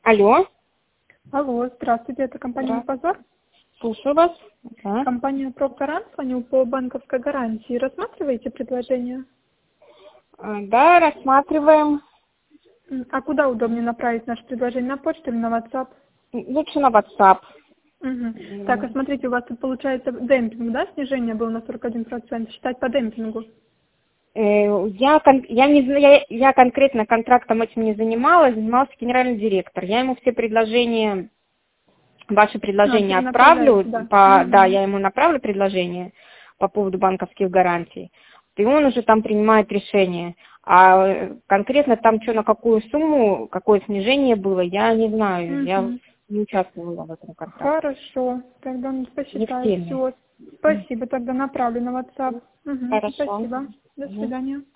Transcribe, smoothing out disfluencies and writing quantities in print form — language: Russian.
Алло. Алло, здравствуйте, это компания «Позор». Слушаю вас. Да. Компания «Проктор» звонил по банковской гарантии. Рассматриваете предложение? Да, рассматриваем. А куда удобнее направить наше предложение? На почту или на WhatsApp? Лучше на WhatsApp. Угу. Так, а смотрите, у вас тут получается демпинг, да? Снижение было на 41%. Считать по демпингу. Я конкретно контрактом этим не занималась генеральный директор. Я ему все предложения, ваши предложения отправлю. Да, я ему направлю предложение по поводу банковских гарантий. И он уже там принимает решение. А конкретно там что, на какую сумму, какое снижение было, я не знаю. Я не участвовала в этом контракте. Хорошо, тогда посчитаю. Все. Спасибо, тогда направлю на WhatsApp. Хорошо. Спасибо. До свидания.